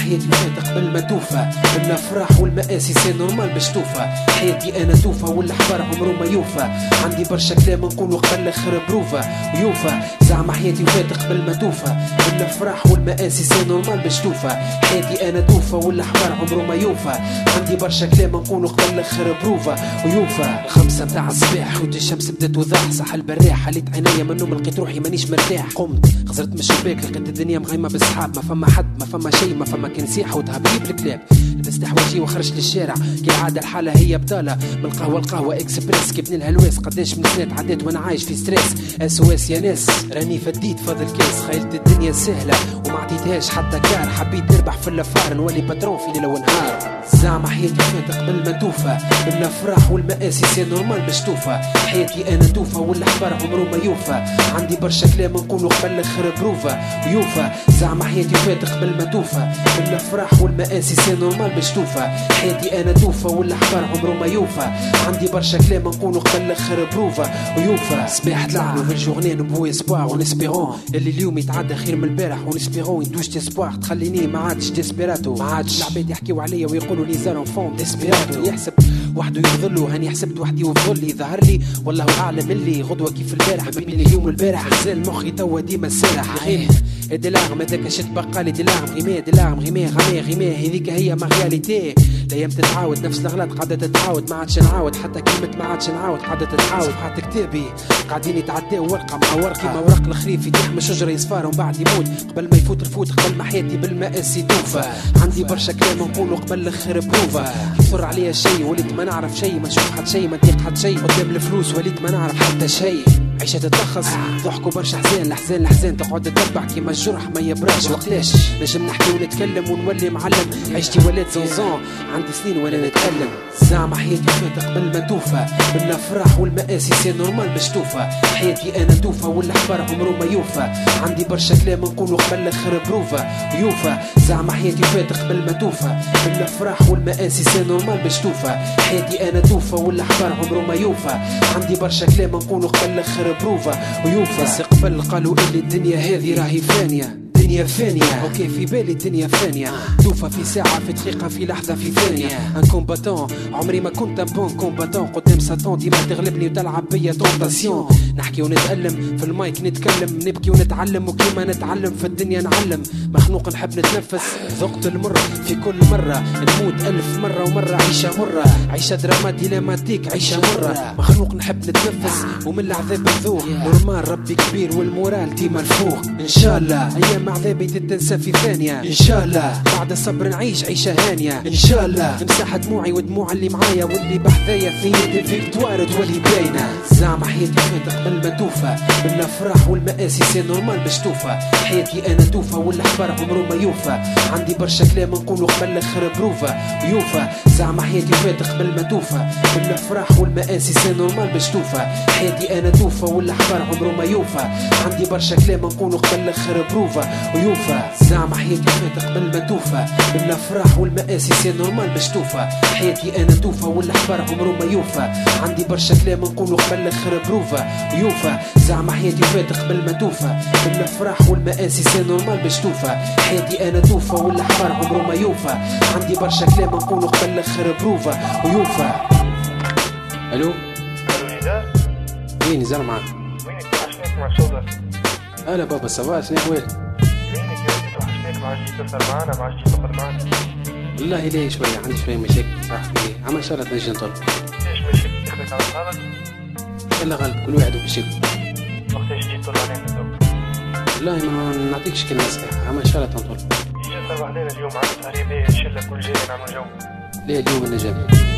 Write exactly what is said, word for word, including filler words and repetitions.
حياتي فاتت قبل ما توفى، الافراح والمآسي سي نورمال باش توفى. حياتي انا توفى والاحبار عمره ما يوفى، عندي برشا كلام نقولو قبل الاخر بروفا يوفى. زعما حياتي فاتت قبل ما توفى، الافراح والمآسي سي نورمال باش توفى. حياتي انا توفى والاحبار عمره ما يوفى، عندي برشا كلام نقولو قبل الاخر بروفا ويوفى. خمسة متاع الصباح حوت الشمس بدات توضح، صح البراح حليت عينيا من النوم لقيت روحي مانيش مرتاح. قمت خزرت من الشباك لقيت الدنيا مغيمه بالسحاب، ما فما حد ما فما شيء ما فما كنسيح وتهبلي بالكلاب. لبست حواجي وخرجت للشارع كالعاده الحاله هي بطاله، من القهوه القهوه اكسبريس كيبني الهلواس. قداش من سنات عديت وانا عايش في ستريس، اس او اس يا ناس راني فديت فاضل كاس. خيلت الدنيا سهله وما عطيتهاش حتى كار، حبيت نربح في الافار نولي باترون في ليله ونهار. زعما حياتي فاتت قبل ما توفى، الافراح والمآسي سي نورمال باش توفى. حياتي انا توفى والاحبار عمره ما يوفى، عندي برشا كلام نقولو قبل الاخر بروفا ويوفى. زعما حياتي فاتت قبل ما توفى، الافراح والمآسي سي نورمال باش توفى. حياتي انا توفى والاحبار عمره ما يوفى، عندي برشا كلام نقولو قبل الاخر بروفا ويوفى. صباح طلع نوفيل جورني نبو اسبوار ونسبيرون اللي اليوم يتعدى خير من البارح، ونسبيرون يدوش تسبوار تخليني ما عادش ديسبيراتو. ما عادش العباد يحكيو عليا ويقولوا لي زار فون ديسبيراتو. يحسب وحده يظلو هاني حسبت وحدي وظلي، ظهر لي والله اعلم اللي غدوه كيف البارح بين اليوم والبارح. زال مخي توا ديما سارح. ايه هادي لاغم هذاك شت بقالي دي لاغم غيمي دي لاغم غيمي غيمي غيمي هذيك هي ما رياليتي. الايام تتعاود نفس الغلط قاعده تتعاود، ما عادش نعاود حتى كلمه ما عادش نعاود قاعده تتعاود. صفحات كتابي قاعدين يتعداو ورقه مع ورقه، ما ورق الخريف يتيح من شجره يصفار ومن بعد يموت قبل ما يفوت الفوت، قبل ما حياتي بالمآسي توفى. عندي برشا كلام نقولو قبل الاخر بروفا. يصر عليا شيء وليت ما نعرف شيء، ما نشوف حد شيء ما نطيق حد شيء، قدام الفلوس وليت ما نعرف حتى شيء. عيشة تتلخص ضحكوا برشا حزان، الحزان الحزان تقعد تتبع كيما الجرح ما يبراش. وقتاش نجم نحكي ونتكلم ونولي معلم، عيشتي ولات زوزون عندي سنين وانا نتألم. زعما حياتي فاتت قبل ما توفى، الافراح والمآسي سي نورمال باش توفى. حياتي انا توفى والاحبار عمره ما يوفى، عندي برشا كلام نقولو قبل الاخر بروفا يوفى. زعما حياتي فاتت قبل ما توفى، الافراح والمآسي سي نورمال باش توفى. حياتي انا توفى والاحبار عمره ما يوفى، عندي برشا كلام نقولو قبل الاخر بروفا ويوفى. قبل قالوا اللي الدنيا هذه راهي فانيه، الدنيا فانية اوكي في بالي الدنيا فانية، توفى في ساعة في دقيقة في لحظة في ثانية. ان كومباتون عمري ما كنت ان بون كومباتون، قدام ساتون ديما تغلبني وتلعب بيا تونتاسيون. نحكي ونتألم في المايك نتكلم، نبكي ونتعلم وكيما نتعلم في الدنيا نعلم. مخنوق نحب نتنفس ذقت المر في كل مرة، نموت ألف مرة ومرة عيشة مرة، عيشة دراما ديناماتيك عيشة مرة. مخنوق نحب نتنفس ومن العذاب نذوق، نورمال ربي كبير والمورال ديما الفوق. ان شاء الله ايام عذابي تتنسى في ثانية، ان شاء الله بعد الصبر نعيش عيشة هانية، ان شاء الله نمسح دموعي ودموع اللي معايا واللي بحذايا في يدي فيكتوار تولي باينة. زعما حياتي فاتت قبل ما توفى، الافراح والمآسي سي نورمال باش توفى. حياتي انا توفى والاحبار عمره ما يوفى، عندي برشا كلام نقولو قبل الاخر بروفا يوفى. زعما حياتي فاتت قبل ما توفى، الافراح والمآسي سي نورمال باش توفى. حياتي انا توفى والاحبار عمره ما يوفى، عندي برشا كلام نقولو قبل الاخر بروفا ويوفى. زعما حياتي فاتت قبل ما توفى، الافراح والمآسي سي نورمال باش توفى. حياتي انا توفى والاحبار عمره ما يوفى، عندي برشا كلام نقولو قبل الاخر بروفا ويوفى. زعما حياتي فاتت قبل ما توفى، الافراح والمآسي سي نورمال باش توفى. حياتي انا توفى والاحبار عمره ما يوفى، عندي برشا كلام نقولو قبل الاخر بروفا ويوفى. الو الو نزار، وين نزار معاك؟ وينك توحشنيك مع شوضر؟ هلا بابا سافا شنو احوالك؟ وينك يا ولدي توحشنيك، ما عادش تسهر معانا، ما عادش تخرج معانا. والله ليه شوية عندي شوية مشاكل صاحبي، عما ان شاء الله تنجي نطلب. ليش ماشي تاخذك على صحابك؟ يلا غالب كل واحد ومشاكل. وقتاش تجي تطل علينا تو؟ والله ما نعطيكش كلمة صحيحة، عما ان شاء الله تنطلب. يجي صباح لينا اليوم عاد سهرية باهية، الشلة كل جاي نعمل جو. ليه اليوم النجاة؟